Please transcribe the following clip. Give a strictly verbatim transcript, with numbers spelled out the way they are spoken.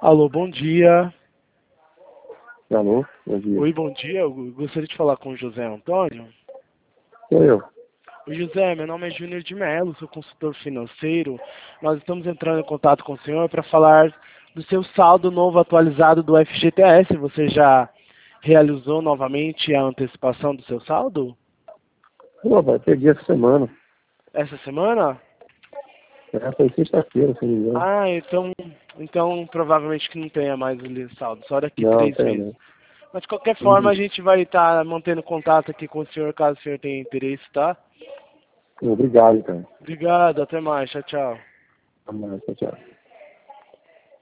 Alô, bom dia. Alô, bom dia. Oi, bom dia. Eu gostaria de falar com o José Antônio. Sou eu. Oi, José, meu nome é Júnior de Mello, sou consultor financeiro. Nós estamos entrando em contato com o senhor para falar do seu saldo novo atualizado do F G T S. Você já realizou novamente a antecipação do seu saldo? Pô, vai peguei essa semana. Essa semana? É, foi sexta-feira, se não me engano. Ah, então, então provavelmente que não tenha mais o saldo, só daqui Não, três tem meses. não. Mas de qualquer forma a Uhum. gente vai estar mantendo contato aqui com o senhor, caso o senhor tenha interesse, tá? Obrigado, cara. Obrigado, até mais, tchau, tchau. Até mais, tchau, tchau.